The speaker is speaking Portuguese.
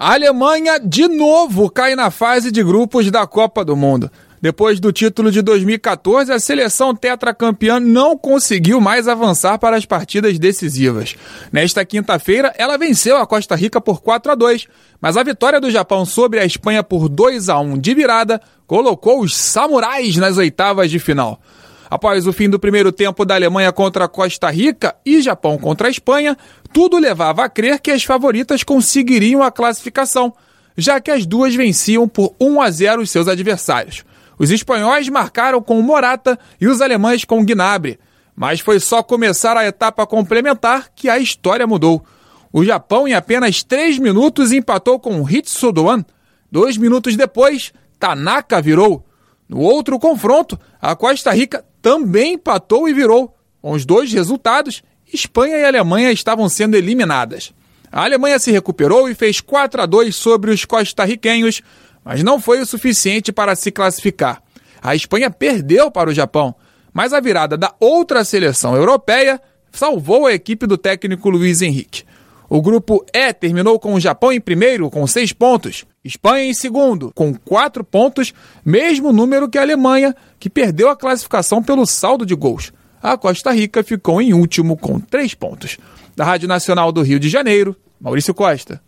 A Alemanha, de novo, cai na fase de grupos da Copa do Mundo. Depois do título de 2014, a seleção tetracampeã não conseguiu mais avançar para as partidas decisivas. Nesta quinta-feira, ela venceu a Costa Rica por 4-2, mas a vitória do Japão sobre a Espanha por 2-1 de virada colocou os samurais nas oitavas de final. Após o fim do primeiro tempo da Alemanha contra a Costa Rica e Japão contra a Espanha, tudo levava a crer que as favoritas conseguiriam a classificação, já que as duas venciam por 1-0 os seus adversários. Os espanhóis marcaram com Morata e os alemães com Gnabry, mas foi só começar a etapa complementar que a história mudou. O Japão, em apenas 3 minutos, empatou com Hitsu Doan. 2 minutos depois, Tanaka virou. No outro confronto, a Costa Rica também empatou e virou. Com os dois resultados, Espanha e Alemanha estavam sendo eliminadas. A Alemanha se recuperou e fez 4-2 sobre os costarriquenhos, mas não foi o suficiente para se classificar. A Espanha perdeu para o Japão, mas a virada da outra seleção europeia salvou a equipe do técnico Luiz Henrique. O grupo E terminou com o Japão em primeiro, com 6 pontos. Espanha em segundo, com 4 pontos, mesmo número que a Alemanha, que perdeu a classificação pelo saldo de gols. A Costa Rica ficou em último, com 3 pontos. Da Rádio Nacional do Rio de Janeiro, Maurício Costa.